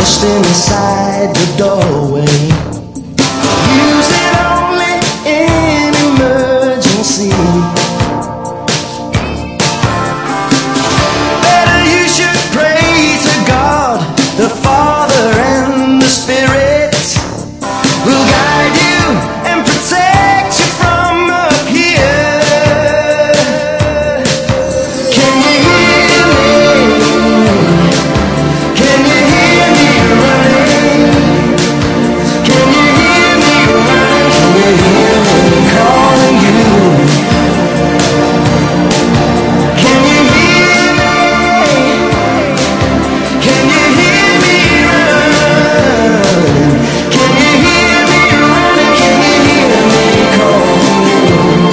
just inside the doorway. Use it only in emergency. Better you should pray to God, the Father and the Spirit will guide you and protect you from up here. Can you hear me? Can you hear me running? Can you hear me running? Can you hear me calling you? Can you hear me? Can you hear me running? Can you hear me running? Can you hear me calling?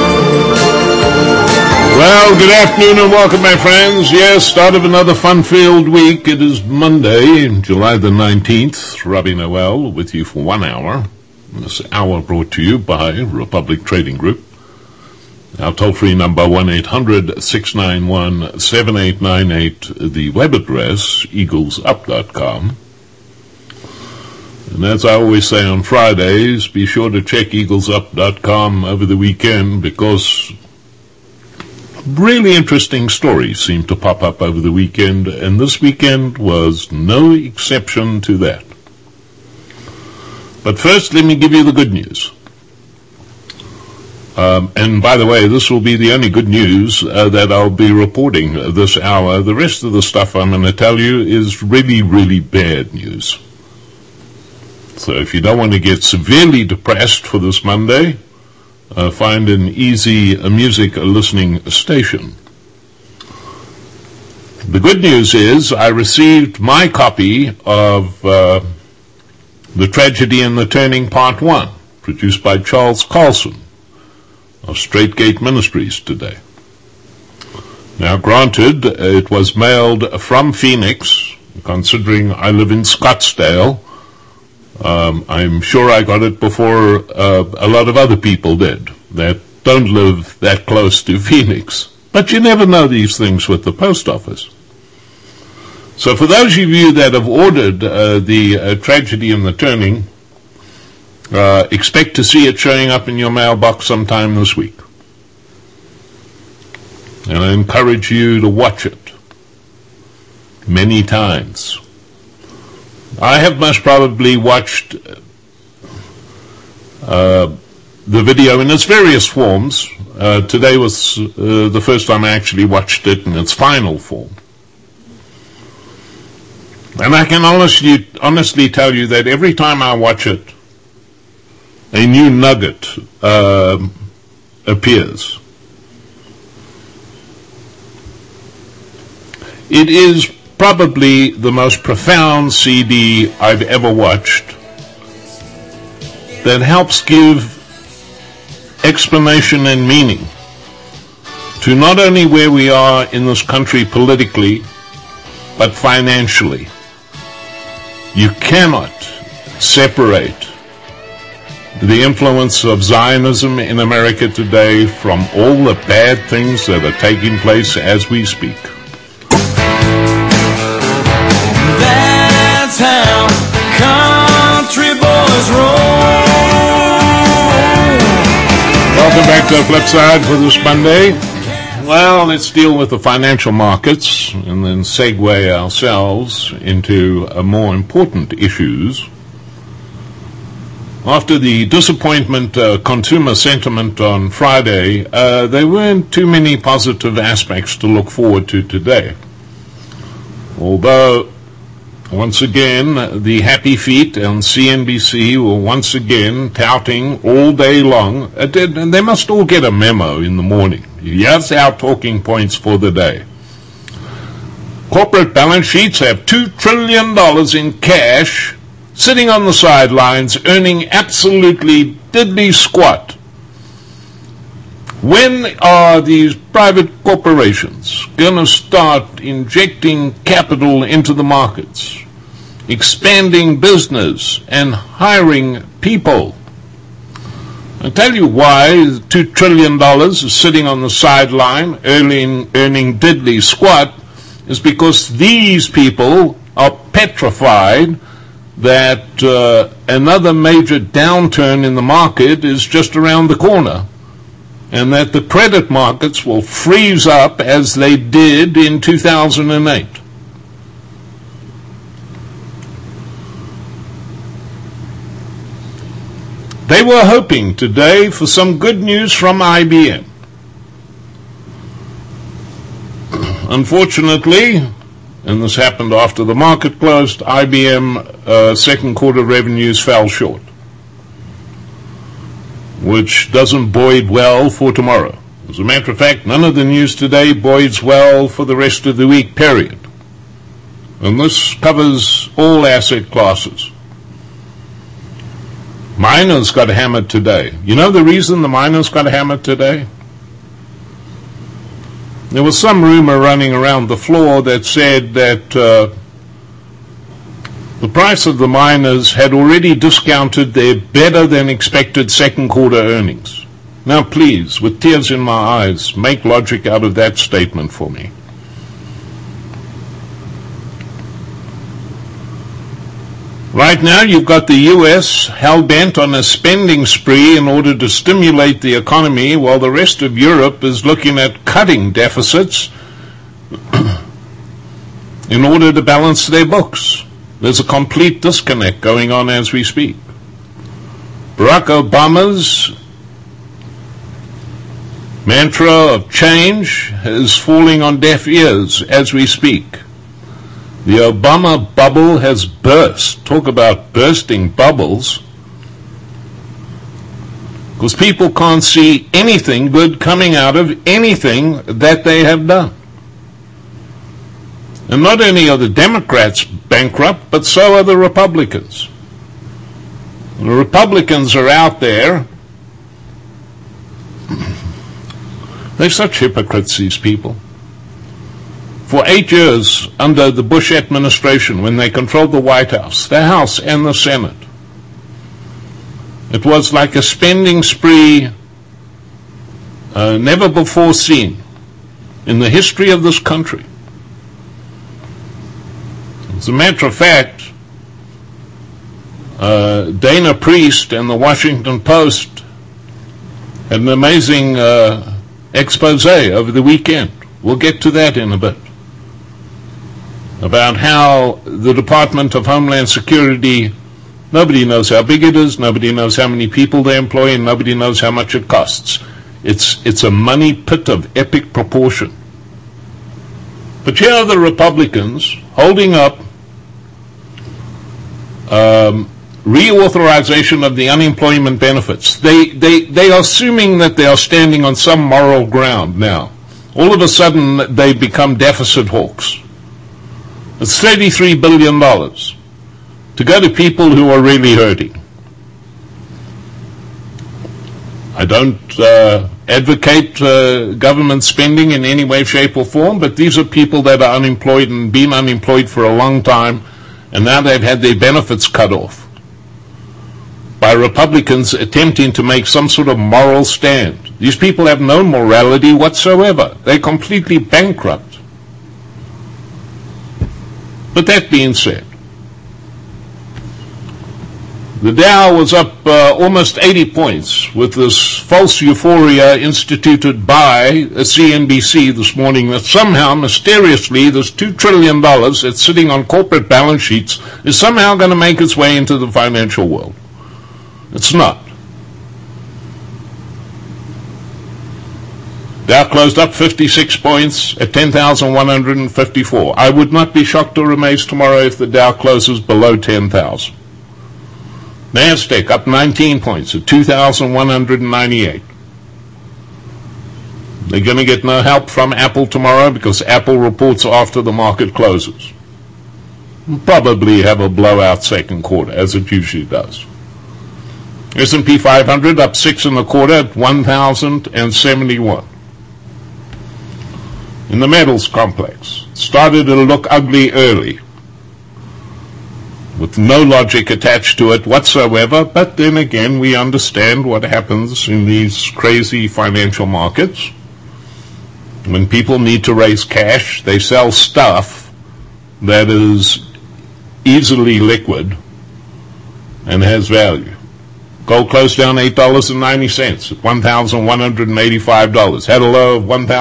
Well, good afternoon and welcome, my friends. Yes, start of another fun-filled week. It is Monday, July the 19th. Robbie Noel with you for 1 hour. This hour brought to you by Republic Trading Group. Our toll-free number 1-800-691-7898. The web address, eaglesup.com. And as I always say on Fridays, be sure to check eaglesup.com over the weekend because really interesting stories seem to pop up over the weekend, and this weekend was no exception to that. But first, let me give you the good news. And by the way, this will be the only good news that I'll be reporting this hour. The rest of the stuff I'm going to tell you is really, really bad news. So if you don't want to get severely depressed for this Monday, find an easy music listening station. The good news is I received my copy of The Tragedy and the Turning Part 1, produced by Charles Carlson of Straight Gate Ministries today. Now granted, it was mailed from Phoenix, considering I live in Scottsdale. I'm sure I got it before a lot of other people did that don't live that close to Phoenix. But you never know these things with the post office. So for those of you that have ordered the Tragedy and the Turning, expect to see it showing up in your mailbox sometime this week. And I encourage you to watch it many times. I have most probably watched the video in its various forms. Today was the first time I actually watched it in its final form. And I can honestly tell you that every time I watch it, a new nugget appears. It is probably the most profound CD I've ever watched that helps give explanation and meaning to not only where we are in this country politically, but financially. You cannot separate the influence of Zionism in America today from all the bad things that are taking place as we speak. That's how country boys roll. Welcome back to the flip side for this Monday. Well, let's deal with the financial markets and then segue ourselves into more important issues. After the disappointment consumer sentiment on Friday, there weren't too many positive aspects to look forward to today. Although, once again, the happy feet on CNBC were once again touting all day long. And they must all get a memo in the morning. Here's our talking points for the day. Corporate balance sheets have $2 trillion in cash sitting on the sidelines, earning absolutely diddly squat. When are these private corporations going to start injecting capital into the markets, expanding business, and hiring people? I'll tell you why $2 trillion is sitting on the sideline earning diddly squat is because these people are petrified that another major downturn in the market is just around the corner, and that the credit markets will freeze up as they did in 2008. They were hoping today for some good news from IBM. Unfortunately, and this happened after the market closed, IBM second quarter revenues fell short, which doesn't bode well for tomorrow. As a matter of fact, none of the news today bodes well for the rest of the week, period. And this covers all asset classes. Miners got hammered today. You know the reason the miners got hammered today? There was some rumor running around the floor that said that the price of the miners had already discounted their better than expected second quarter earnings. Now please, with tears in my eyes, make logic out of that statement for me. Right now you've got the U.S. hell-bent on a spending spree in order to stimulate the economy, while the rest of Europe is looking at cutting deficits in order to balance their books. There's a complete disconnect going on as we speak. Barack Obama's mantra of change is falling on deaf ears as we speak. The Obama bubble has burst. Talk about bursting bubbles. Because people can't see anything good coming out of anything that they have done. And not only are the Democrats bankrupt, but so are the Republicans. The Republicans are out there. They're such hypocrites, these people. For 8 years under the Bush administration, when they controlled the White House, the House and the Senate, it was like a spending spree never before seen in the history of this country. As a matter of fact, Dana Priest and the Washington Post had an amazing expose over the weekend. We'll get to that in a bit. About how the Department of Homeland Security, nobody knows how big it is, nobody knows how many people they employ, and nobody knows how much it costs. It's a money pit of epic proportion. But here are the Republicans holding up reauthorization of the unemployment benefits. They are assuming that they are standing on some moral ground now. All of a sudden, they become deficit hawks. It's $33 billion to go to people who are really hurting. I don't advocate government spending in any way, shape, or form, but these are people that are unemployed and been unemployed for a long time, and now they've had their benefits cut off by Republicans attempting to make some sort of moral stand. These people have no morality whatsoever. They're completely bankrupt. But that being said, the Dow was up almost 80 points with this false euphoria instituted by CNBC this morning that somehow, mysteriously, this $2 trillion that's sitting on corporate balance sheets is somehow going to make its way into the financial world. It's not. Dow closed up 56 points at 10,154. I would not be shocked or amazed tomorrow if the Dow closes below 10,000. NASDAQ up 19 points at 2,198. They're going to get no help from Apple tomorrow because Apple reports after the market closes. We'll probably have a blowout second quarter, as it usually does. S&P 500 up 6.25 at 1,071. In the metals complex, started to look ugly early, with no logic attached to it whatsoever, but then again we understand what happens in these crazy financial markets. When people need to raise cash, they sell stuff that is easily liquid and has value. Gold closed down $8.90 at $1,185. Had a low of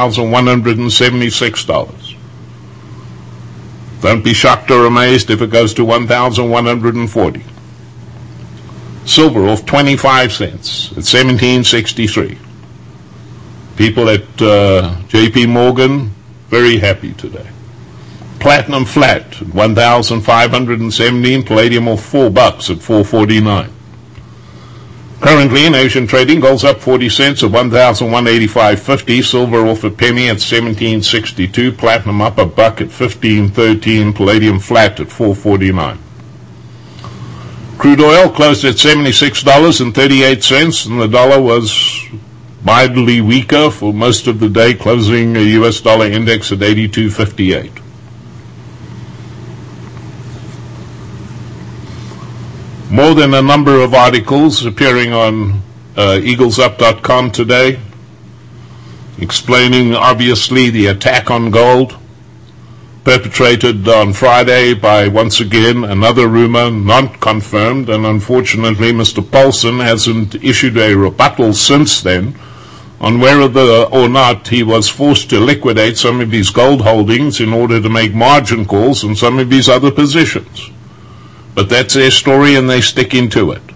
$1,176. Don't be shocked or amazed if it goes to $1,140. Silver off 25 cents at $17.63. People at JP Morgan very happy today. Platinum flat at $1,517. Palladium off $4 at $4.49. Currently in Asian trading, gold's up 40 cents at $1,185.50. Silver off a penny at $17.62. Platinum up $1 at $15.13. Palladium flat at $4.49. Crude oil closed at $76.38, and the dollar was mildly weaker for most of the day, closing a U.S. dollar index at 82.58. More than a number of articles appearing on eaglesup.com today, explaining obviously the attack on gold perpetrated on Friday by, once again, another rumor not confirmed, and unfortunately Mr. Paulson hasn't issued a rebuttal since then on whether or not he was forced to liquidate some of his gold holdings in order to make margin calls on some of his other positions. But that's their story and they stick into it.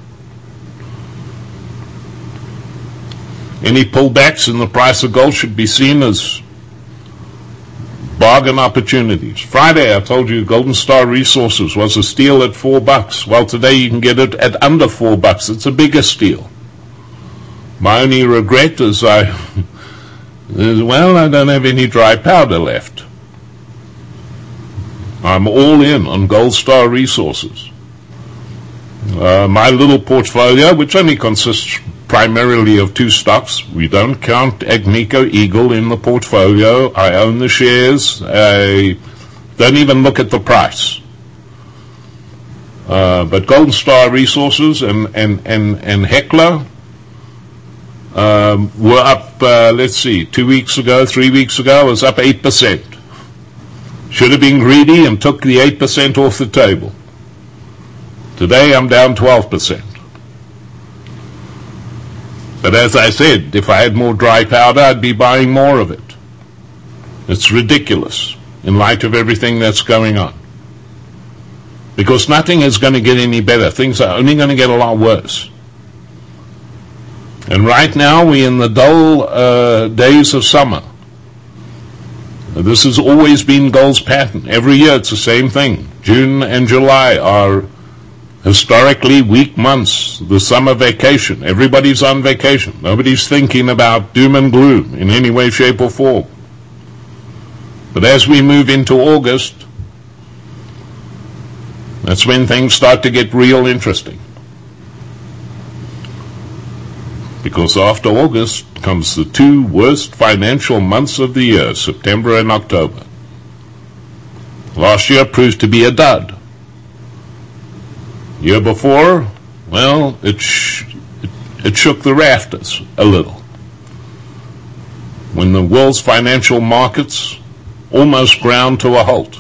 Any pullbacks in the price of gold should be seen as bargain opportunities. Friday I told you Golden Star Resources was a steal at $4. Well, today you can get it at under $4. It's a bigger steal. My only regret is I don't have any dry powder left. I'm all in on Gold Star Resources. My little portfolio, which only consists primarily of two stocks. We don't count Agnico Eagle in the portfolio. I own the shares. I don't even look at the price. But Golden Star Resources and Hecla were up, 3 weeks ago, I was up 8%. Should have been greedy and took the 8% off the table. Today I'm down 12%. But as I said, if I had more dry powder, I'd be buying more of it. It's ridiculous in light of everything that's going on. Because nothing is going to get any better. Things are only going to get a lot worse. And right now we're in the dull days of summer. This has always been gold's pattern. Every year it's the same thing. June and July are historically weak months, the summer vacation. Everybody's on vacation. Nobody's thinking about doom and gloom in any way, shape, or form. But as we move into August, that's when things start to get real interesting. Because after August comes the two worst financial months of the year, September and October. Last year proved to be a dud. Year before, well, it shook the rafters a little. When the world's financial markets almost ground to a halt.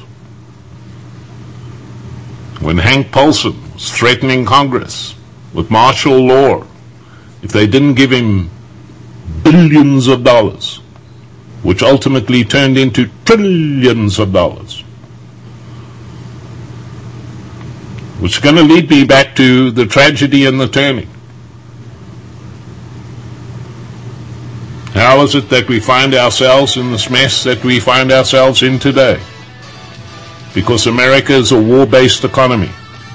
When Hank Paulson was threatening Congress with martial law if they didn't give him billions of dollars, which ultimately turned into trillions of dollars. Which is going to lead me back to the tragedy and the turning. How is it that we find ourselves in this mess that we find ourselves in today? Because America is a war-based economy.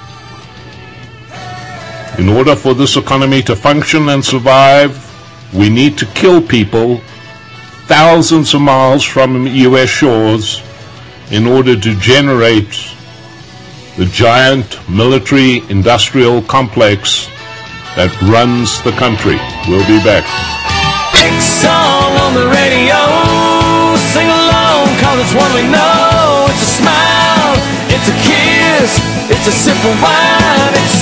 In order for this economy to function and survive, we need to kill people thousands of miles from U.S. shores in order to generate the giant military-industrial complex that runs the country. We'll be back. Big song on the radio, sing along, 'cause it's one we know. It's a smile, it's a kiss, it's a sip of wine, it's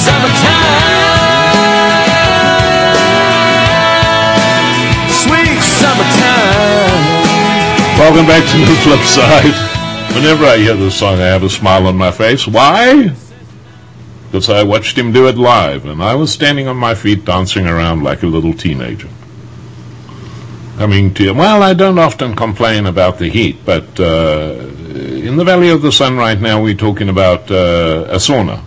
summertime, sweet summertime. Welcome back to the flip side. Whenever I hear this song, I have a smile on my face. Why? because I watched him do it live, and I was standing on my feet dancing around like a little teenager. Coming to, well, I don't often complain about the heat, but in the Valley of the Sun right now we're talking about a sauna.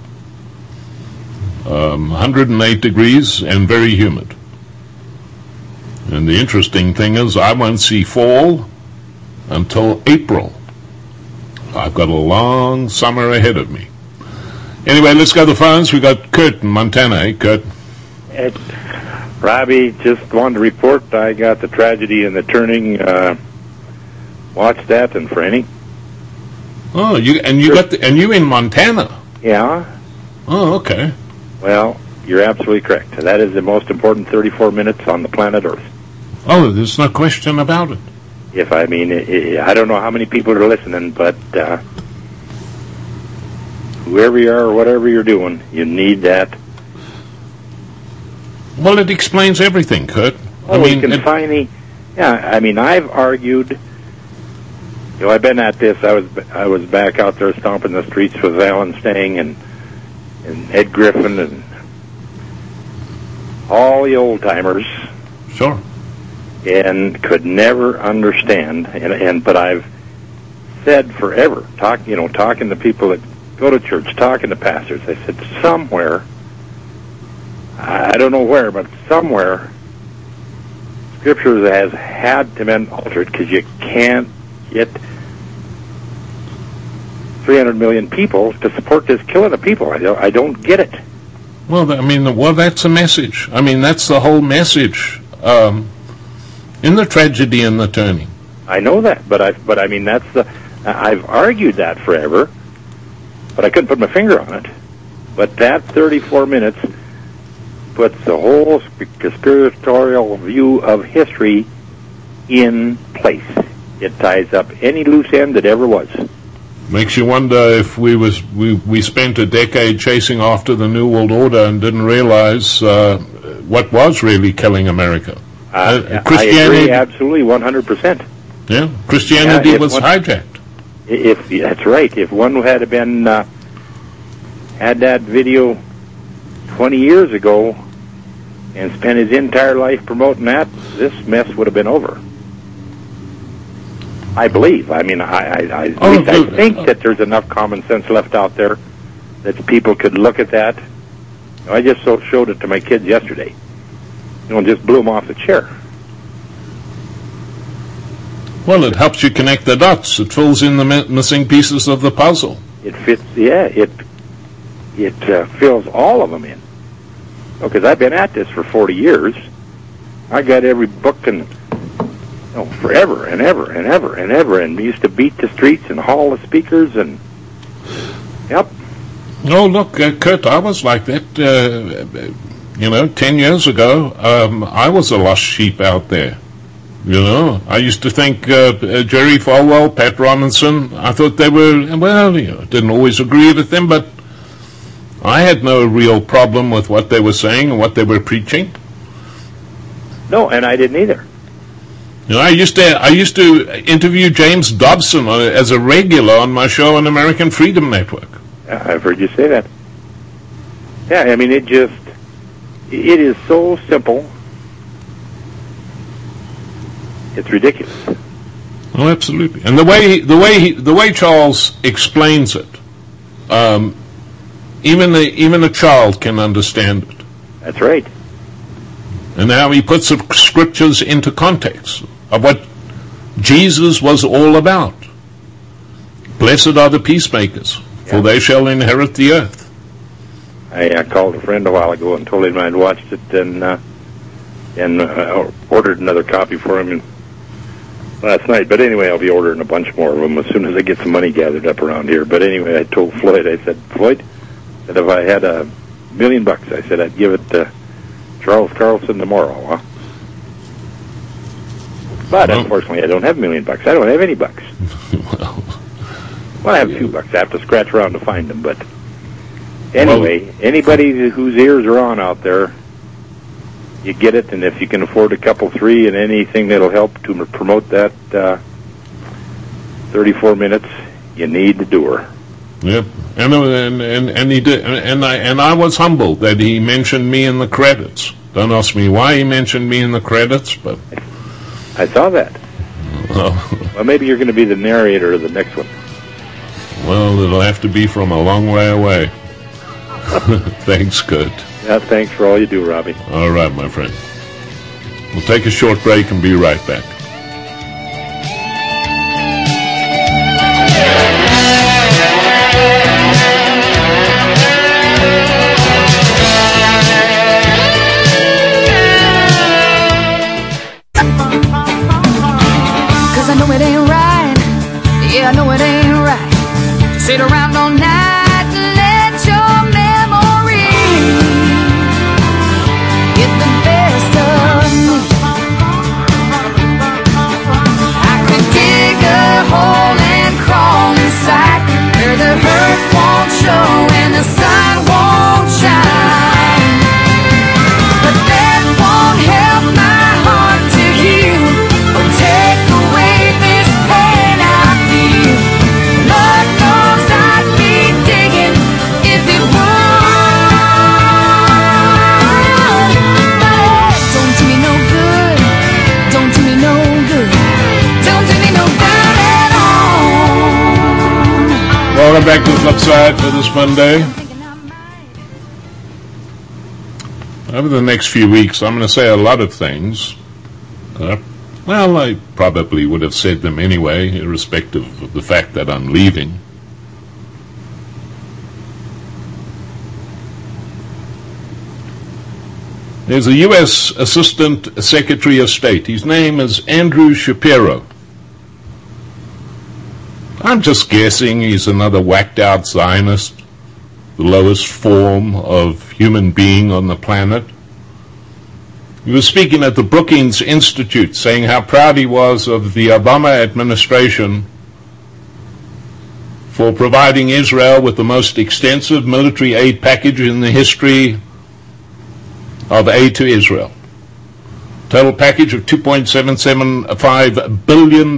108 degrees and very humid. And the interesting thing is I won't see fall until April. I've got a long summer ahead of me. Anyway, let's go to the phones. We got Kurt in Montana. Hey, Kurt. Robbie, just wanted to report I got the Tragedy in the Turning. Watched that in Franny. Oh, you in Montana? Yeah. Oh, okay. Well, you're absolutely correct. That is the most important 34 minutes on the planet Earth. Oh, there's no question about it. I don't know how many people are listening, but whoever you are or whatever you're doing, you need that. Well, it explains everything, Kurt. I've argued. I've been at this. I was back out there stomping the streets with Alan Stang and Ed Griffin and all the old timers. Sure. And could never understand. But I've said forever, talking to people that go to church, talking to pastors. I said somewhere, I don't know where, but somewhere, Scripture has had to be altered because you can't get 300 million people to support this killing of people. I don't get it. Well, that's a message. That's the whole message in the Tragedy in the Turning. I know that, but I've argued that forever, but I couldn't put my finger on it. But that 34 minutes puts the whole conspiratorial view of history in place. It ties up any loose end that ever was. Makes you wonder if we spent a decade chasing after the New World Order and didn't realize what was really killing America. Christianity, I agree, absolutely, 100%. Yeah, Christianity was hijacked. That's right. If one had been had that video 20 years ago and spent his entire life promoting that, this mess would have been over. I believe. I think that there's enough common sense left out there that people could look at that. I just showed it to my kids yesterday. Just blew them off the chair. Well, it helps you connect the dots. It fills in the missing pieces of the puzzle. It fits, it fills all of them in. Because I've been at this for 40 years. I got every book forever and ever and ever and ever, and we used to beat the streets and haul the speakers and, yep. Oh, look, Kurt, I was like that, 10 years ago. I was a lost sheep out there. I used to think Jerry Falwell, Pat Robinson, I thought they were, didn't always agree with them, but I had no real problem with what they were saying and what they were preaching. No, and I didn't either. I used to interview James Dobson as a regular on my show on American Freedom Network. I've heard you say that. Yeah, it is so simple. It's ridiculous. Oh, absolutely. And the way Charles explains it, even a child can understand it. That's right. And now he puts the scriptures into context of what Jesus was all about. Blessed are the peacemakers, for they shall inherit the earth. I called a friend a while ago and told him I'd watched it and ordered another copy for him last night. But anyway, I'll be ordering a bunch more of them as soon as I get some money gathered up around here. But anyway, I told Floyd, I said, Floyd, that if I had $1 million, I said I'd give it to Charles Carlson tomorrow, huh? But unfortunately, I don't have $1 million. I don't have any bucks. Well, I have $2. I have to scratch around to find them. But anyway, anybody whose ears are on out there, you get it. And if you can afford a couple, 3, and anything that'll help to promote that 34 minutes, you need to do her. Yep. And he did, and I was humbled that he mentioned me in the credits. Don't ask me why he mentioned me in the credits, but I saw that. Well, maybe you're going to be the narrator of the next one. Well, it'll have to be from a long way away. Thanks, Kurt. Yeah, thanks for all you do, Robbie. All right, my friend. We'll take a short break and be right back. I know it ain't right to sit around all night and let your memory get the best of me. I could dig a hole and crawl inside where the hurt won't show and the sun won't shine. But that won't help my heart to heal or take away this pain I feel. Lord knows I'd be digging if it would. But it don't do me no good. Don't do me no good. Don't do me no good at all. Welcome back to the flip side for this Monday. Over the next few weeks, I'm going to say a lot of things. Well, I probably would have said them anyway, irrespective of the fact that I'm leaving. There's a U.S. Assistant Secretary of State. His name is Andrew Shapiro. I'm just guessing he's another whacked-out Zionist, the lowest form of human being on the planet. He was speaking at the Brookings Institute, saying how proud he was of the Obama administration for providing Israel with the most extensive military aid package in the history of aid to Israel. Total package of $2.775 billion.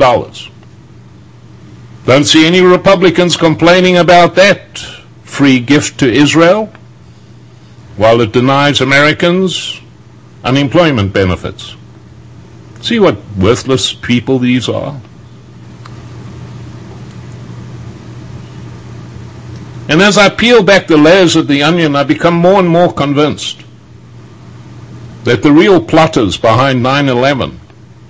Don't see any Republicans complaining about that free gift to Israel, while it denies Americans unemployment benefits. See what worthless people these are? And as I peel back the layers of the onion, I become more and more convinced that the real plotters behind 9/11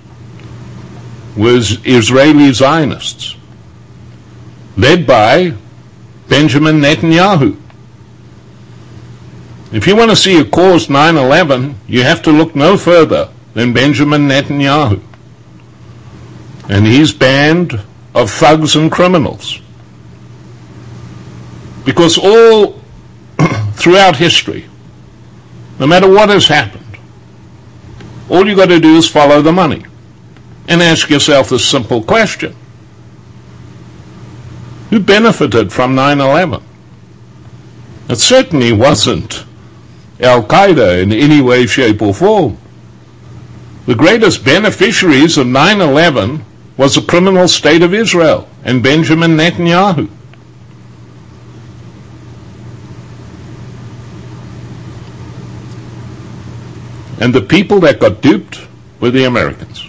was Israeli Zionists, led by Benjamin Netanyahu. If you want to see who caused 9/11, you have to look no further than Benjamin Netanyahu and his band of thugs and criminals. Because all throughout history, no matter what has happened, all you got to do is follow the money and ask yourself this simple question. Who benefited from 9/11? It certainly wasn't Al-Qaeda in any way, shape, or form. The greatest beneficiaries of 9/11 was the criminal state of Israel and Benjamin Netanyahu. And the people that got duped were the Americans.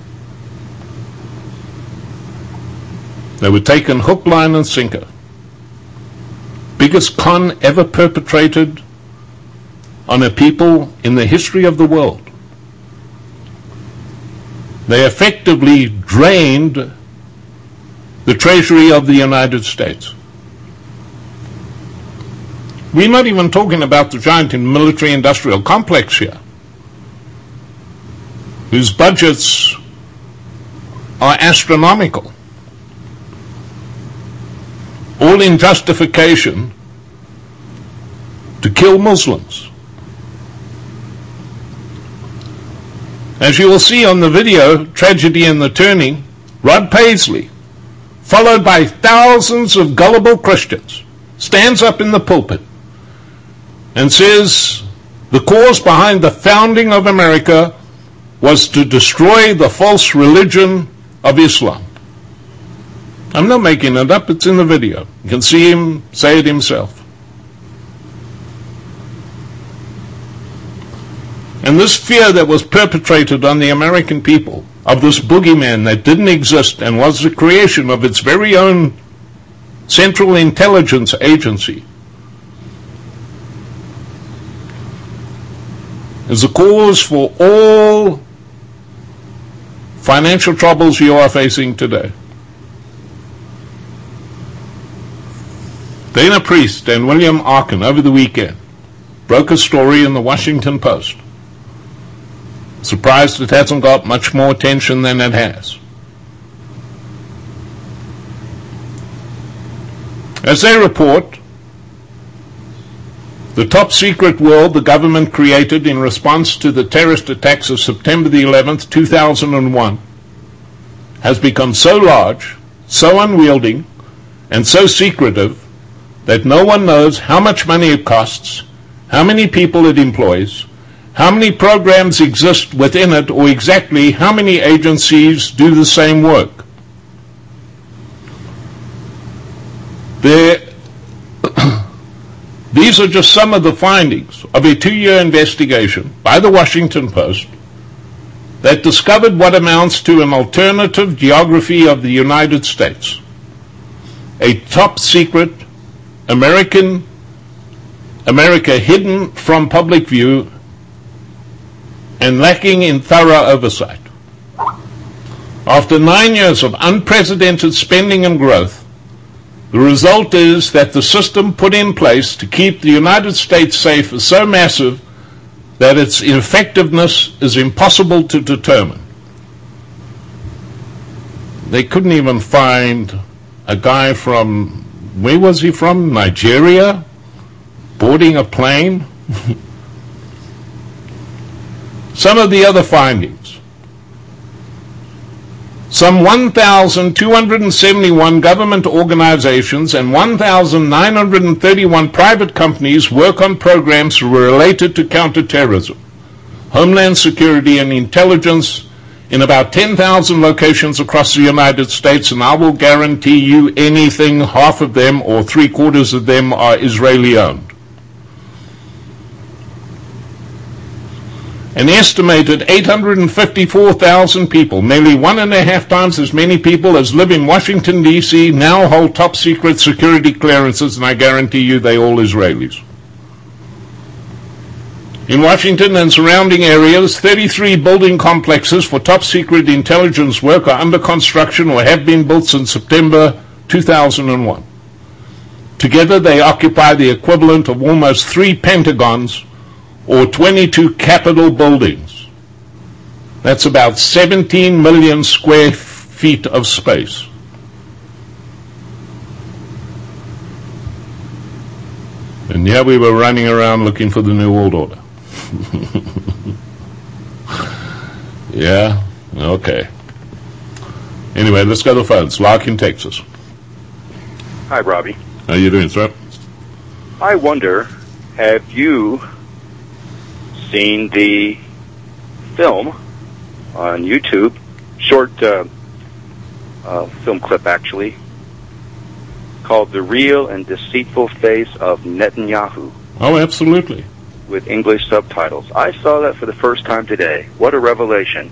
They were taken hook, line, and sinker. Biggest con ever perpetrated on a people in the history of the world. They effectively drained the treasury of the United States. We're not even talking about the giant military-industrial complex here, whose budgets are astronomical, all in justification to kill Muslims. As you will see on the video, Tragedy in the Turning, Rod Paisley, followed by thousands of gullible Christians, stands up in the pulpit and says the cause behind the founding of America was to destroy the false religion of Islam. I'm not making it up, it's in the video. You can see him say it himself. And this fear that was perpetrated on the American people of this boogeyman that didn't exist and was the creation of its very own Central Intelligence Agency is the cause for all financial troubles you are facing today. Dana Priest and William Arkin over the weekend broke a story in the Washington Post. Surprised it hasn't got much more attention than it has. As they report, the top secret world the government created in response to the terrorist attacks of September the 11th, 2001, has become so large, so unwieldy, and so secretive that no one knows how much money it costs, how many people it employs, how many programs exist within it, or exactly how many agencies do the same work. These are just some of the findings of a 2-year investigation by the Washington Post that discovered what amounts to an alternative geography of the United States. A top secret America hidden from public view and lacking in thorough oversight. After 9 years of unprecedented spending and growth, the result is that the system put in place to keep the United States safe is so massive that its effectiveness is impossible to determine. They couldn't even find a guy from, where was he from? Nigeria? Boarding a plane? Some of the other findings. Some 1,271 government organizations and 1,931 private companies work on programs related to counterterrorism, homeland security, and intelligence in about 10,000 locations across the United States, and I will guarantee you anything, half of them or 3/4 of them are Israeli-owned. An estimated 854,000 people, nearly 1.5 times as many people as live in Washington, D.C., now hold top-secret security clearances, and I guarantee you they're all Israelis. In Washington and surrounding areas, 33 building complexes for top-secret intelligence work are under construction or have been built since September 2001. Together, they occupy the equivalent of almost 3 Pentagons or 22 Capitol buildings. That's about 17 million square feet of space. And yeah, we were running around looking for the New World Order. Yeah, okay. Anyway, let's go to the phones. Lark in Texas. Hi, Robbie. How you doing, sir? I wonder, have you seen the film on YouTube, short film clip actually, called The Real and Deceitful Face of Netanyahu? Oh, absolutely. With English subtitles. I saw that for the first time today. What a revelation.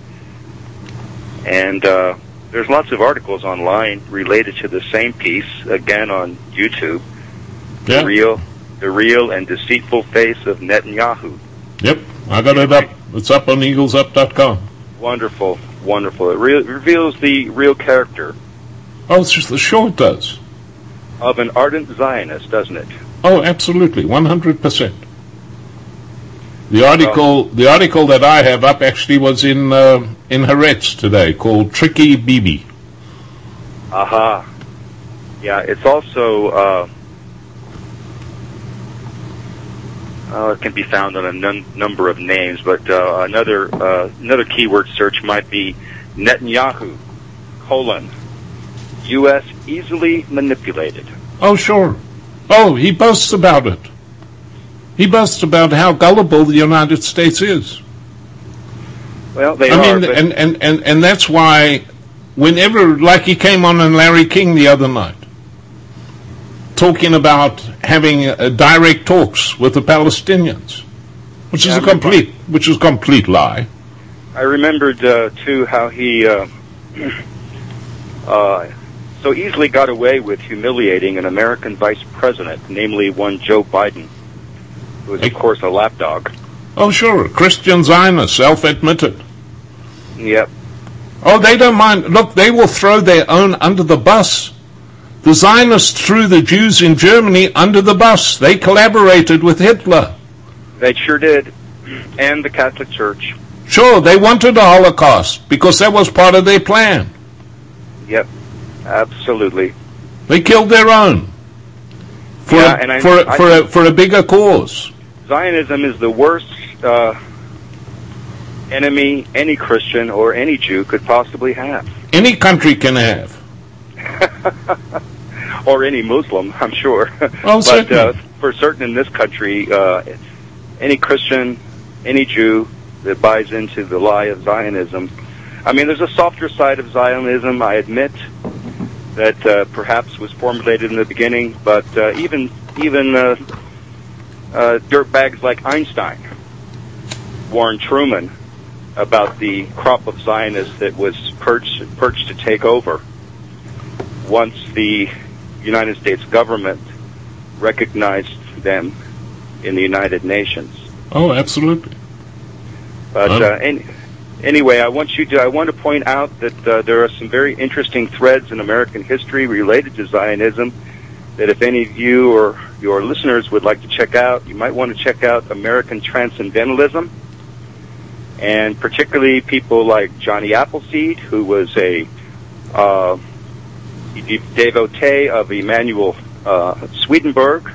And there's lots of articles online related to the same piece, again on YouTube. Yeah. The Real and Deceitful Face of Netanyahu. Yep, I got it up. It's up on eaglesup.com. Wonderful, wonderful. It reveals the real character. Oh, it's just sure it does. Of an ardent Zionist, doesn't it? Oh, absolutely, 100%. The article that I have up actually was in Haaretz today, called Tricky Bibi. Aha. Yeah, it's also it can be found on a number of names, but another keyword search might be Netanyahu, U.S. easily manipulated. Oh, sure. Oh, he boasts about it. He boasts about how gullible the United States is. Well, they I are. mean, and that's why whenever, like he came on Larry King the other night, talking about having direct talks with the Palestinians, which is a complete lie. I remembered too how he so easily got away with humiliating an American vice president, namely one Joe Biden, who is of course a lapdog. Oh, sure, Christian Zionist, self-admitted. Yep. Oh, they don't mind. Look, they will throw their own under the bus. The Zionists threw the Jews in Germany under the bus. They collaborated with Hitler. They sure did, and the Catholic Church. Sure, they wanted a Holocaust because that was part of their plan. Yep, absolutely. They killed their own for a bigger cause. Zionism is the worst enemy any Christian or any Jew could possibly have. Any country can have. Or any Muslim, I'm sure. Oh, but for certain in this country, any Christian, any Jew that buys into the lie of Zionism. I mean, there's a softer side of Zionism, I admit, that perhaps was formulated in the beginning, but even dirtbags like Einstein warned Truman about the crop of Zionists that was perched to take over once the United States government recognized them in the United Nations. Oh, absolutely. But anyway, I want to point out that there are some very interesting threads in American history related to Zionism that if any of you or your listeners would like to check out, you might want to check out American Transcendentalism, and particularly people like Johnny Appleseed, who was a devotee of Emanuel Swedenborg,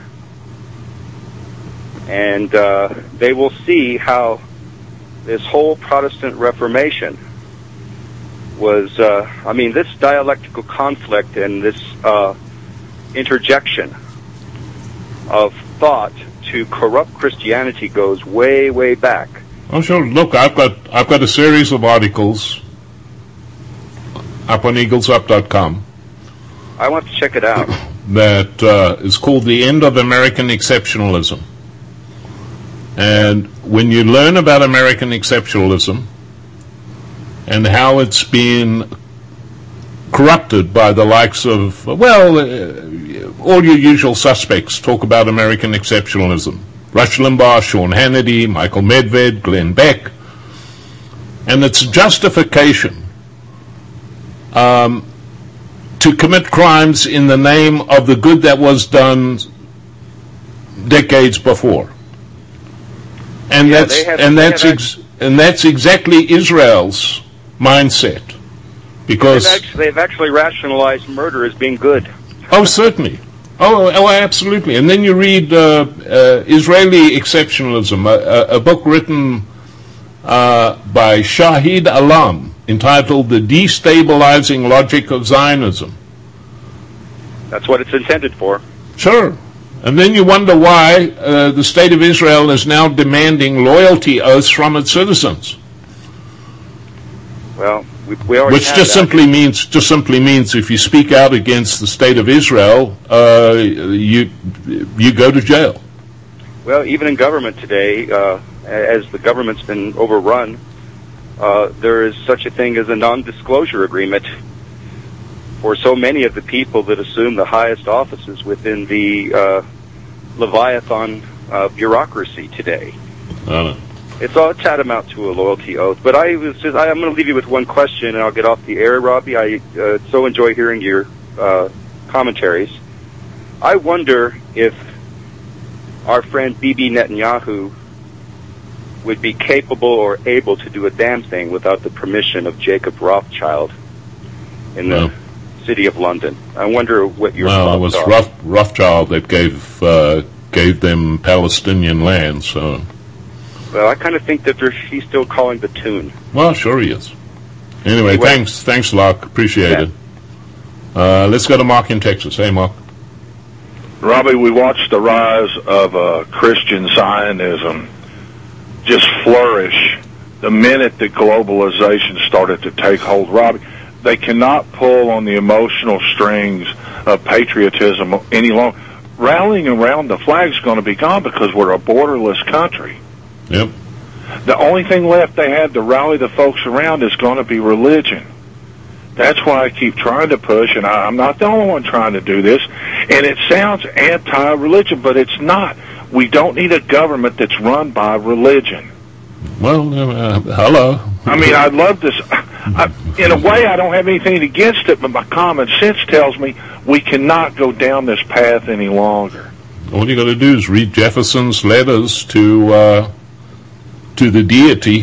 and they will see how this whole Protestant Reformation was, this dialectical conflict and this interjection of thought to corrupt Christianity goes way, way back. Oh, sure. Look, I've got a series of articles up on eaglesup.com. I want to check it out. That is called The End of American Exceptionalism. And when you learn about American exceptionalism and how it's been corrupted by the likes of, all your usual suspects talk about American exceptionalism. Rush Limbaugh, Sean Hannity, Michael Medved, Glenn Beck. And its justification to commit crimes in the name of the good that was done decades before. And that's exactly Israel's mindset, because they've actually rationalized murder as being good. Oh, certainly. Oh, absolutely. And then you read Israeli Exceptionalism, a book written by Shahid Alam entitled "The Destabilizing Logic of Zionism." That's what it's intended for. Sure. And then you wonder why the State of Israel is now demanding loyalty oaths from its citizens. Well, we already which just simply means if you speak out against the State of Israel, you go to jail. Well, even in government today, as the government's been overrun, there is such a thing as a non-disclosure agreement for so many of the people that assume the highest offices within the Leviathan bureaucracy today. It's all tantamount to a loyalty oath. But I'm going to leave you with one question, and I'll get off the air, Robbie. I so enjoy hearing your commentaries. I wonder if our friend Bibi Netanyahu would be capable or able to do a damn thing without the permission of Jacob Rothschild in the city of London. I wonder what your thoughts are. Well, it was Rothschild that gave them Palestinian land, so... Well, I kind of think that he's still calling the tune. Well, sure he is. Anyway, thanks, Locke. Appreciate it. Let's go to Mark in Texas. Hey, Mark. Robbie, we watched the rise of Christian Zionism just flourish the minute that globalization started to take hold. Robbie, They cannot pull on the emotional strings of patriotism any longer. Rallying around the flag is going to be gone because we're a borderless country. Yep. The only thing left they have to rally the folks around is going to be religion. That's why I keep trying to push, and I'm not the only one trying to do this, and it sounds anti-religion, but it's not. We don't need a government that's run by religion. Well, hello. I mean, I'd love this. In a way, I don't have anything against it, but my common sense tells me we cannot go down this path any longer. All you got to do is read Jefferson's letters to the deity,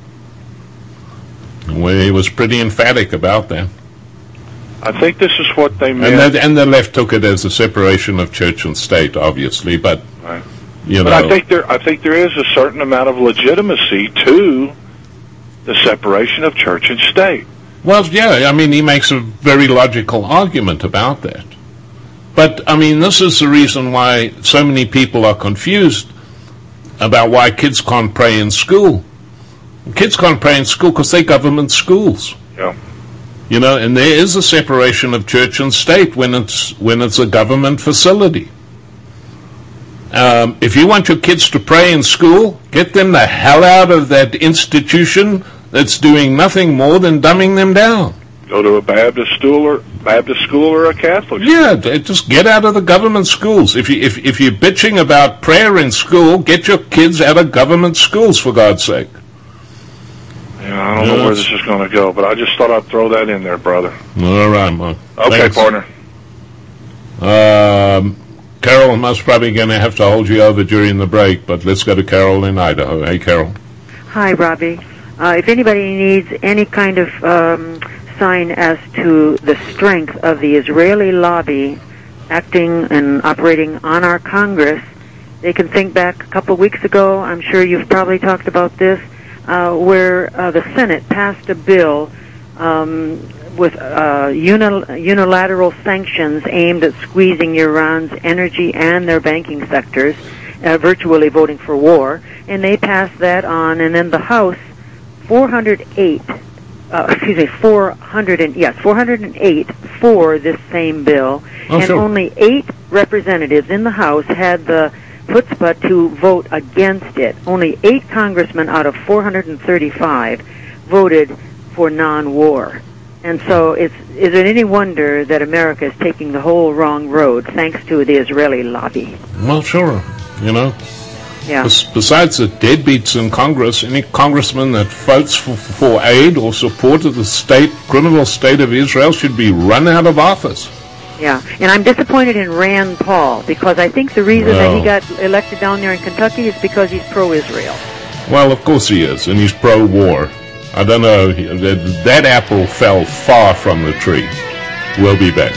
where he was pretty emphatic about that. I think this is what they meant. And the left took it as a separation of church and state, obviously, but right. You but know. I think there is a certain amount of legitimacy to the separation of church and state. Well, yeah, I mean, he makes a very logical argument about that. But, I mean, this is the reason why so many people are confused about why kids can't pray in school. Kids can't pray in school because they're government schools. Yeah. You know, and there is a separation of church and state when it's a government facility. If you want your kids to pray in school, get them the hell out of that institution that's doing nothing more than dumbing them down. Go to a Baptist school or a Catholic school. Yeah, just get out of the government schools. If you're bitching about prayer in school, get your kids out of government schools, for God's sake. Yeah, I don't know where this is going to go, but I just thought I'd throw that in there, brother. All right, Mark. Okay, Thanks. partner. Carol, I'm most probably going to have to hold you over during the break, but let's go to Carol in Idaho. Hey, Carol. Hi, Robbie. If anybody needs any kind of sign as to the strength of the Israeli lobby acting and operating on our Congress, they can think back a couple of weeks ago. I'm sure you've probably talked about this, where the Senate passed a bill with unilateral sanctions aimed at squeezing Iran's energy and their banking sectors, virtually voting for war. And they passed that on, and then the House, 408 for this same bill, and sure. Only 8 representatives in the House had the chutzpah to vote against it. Only 8 congressmen out of 435 voted for non-war. And so is it any wonder that America is taking the whole wrong road thanks to the Israeli lobby? Well, sure, you know. Yeah. Besides the deadbeats in Congress, any congressman that votes for aid or support of the criminal state of Israel should be run out of office. Yeah, and I'm disappointed in Rand Paul because I think the reason that he got elected down there in Kentucky is because he's pro-Israel. Well, of course he is, and he's pro-war. I don't know, that apple fell far from the tree. We'll be back.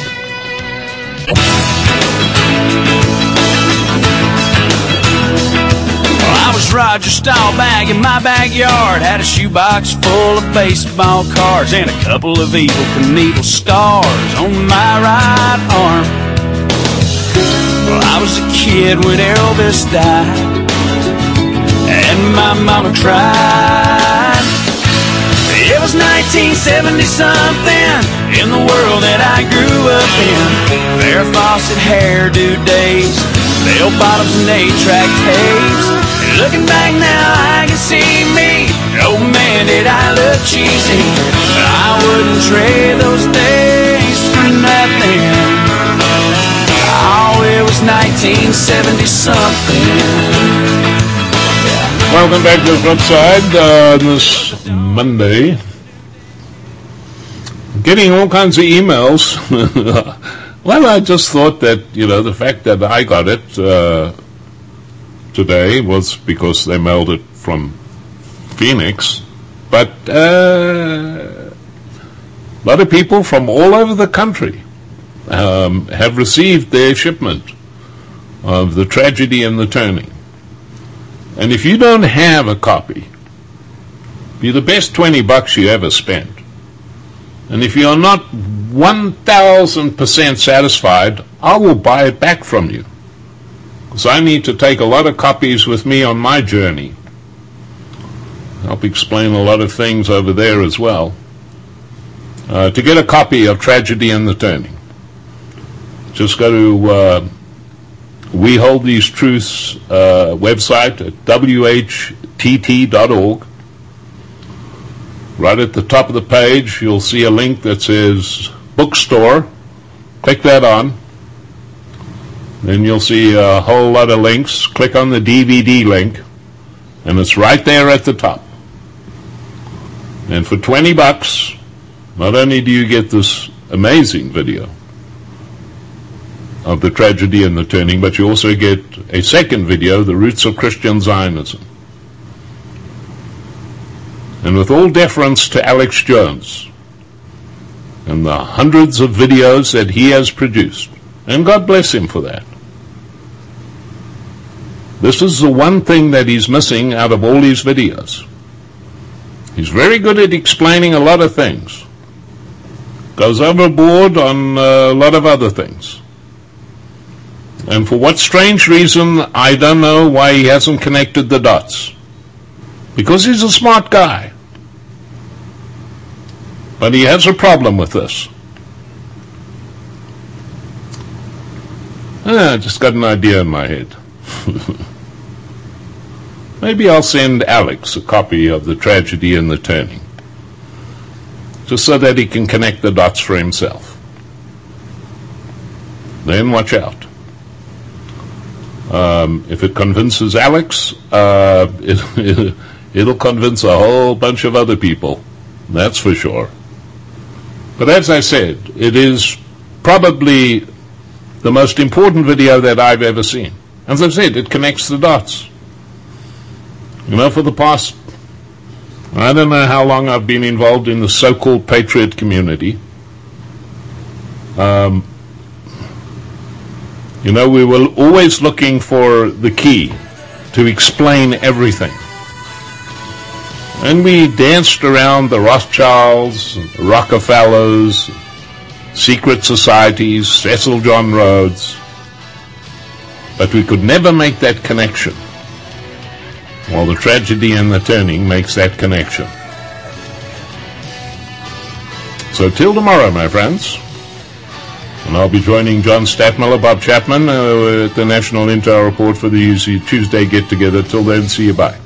I was Roger Staubach in my backyard, had a shoebox full of baseball cards and a couple of Evel Knievel scars on my right arm. Well, I was a kid when Elvis died, and my mama cried. It was 1970-something in the world that I grew up in. Farrah Fawcett hairdo days, bell-bottoms and 8-track tapes. And looking back now, I can see me. Oh man, did I look cheesy. But I wouldn't trade those days for nothing. Oh, it was 1970-something. Welcome back to the flip side this Monday. Getting all kinds of emails. Well, I just thought that, the fact that I got it today was because they mailed it from Phoenix. But a lot of people from all over the country have received their shipment of The Tragedy and the Turning. And if you don't have a copy, be the best $20 you ever spent. And if you're not 1,000% satisfied, I will buy it back from you. Because I need to take a lot of copies with me on my journey. Help explain a lot of things over there as well. To get a copy of Tragedy and the Turning, just go to We Hold These Truths website at whtt.org. Right at the top of the page, you'll see a link that says Bookstore. Click that on. Then you'll see a whole lot of links. Click on the DVD link, and it's right there at the top. And for $20, not only do you get this amazing video of the Tragedy and the Turning, but you also get a second video, The Roots of Christian Zionism. And with all deference to Alex Jones and the hundreds of videos that he has produced, and God bless him for that, this is the one thing that he's missing out of all his videos. He's very good at explaining a lot of things. Goes overboard on a lot of other things. And for what strange reason, I don't know why he hasn't connected the dots. Because he's a smart guy. But he has a problem with this. I just got an idea in my head. Maybe I'll send Alex a copy of the Tragedy and the Turning, just so that he can connect the dots for himself. Then watch out. If it convinces Alex, it'll convince a whole bunch of other people. That's for sure. But as I said, it is probably the most important video that I've ever seen. As I said, it connects the dots. You know, for the past, I don't know how long I've been involved in the so-called patriot community. You know, we were always looking for the key to explain everything. And we danced around the Rothschilds, the Rockefellers, secret societies, Cecil John Rhodes. But we could never make that connection. Well, the Tragedy and the Turning makes that connection. So till tomorrow, my friends. And I'll be joining John Statmiller, Bob Chapman at the National Intel Report for the Tuesday get-together. Till then, see you, bye.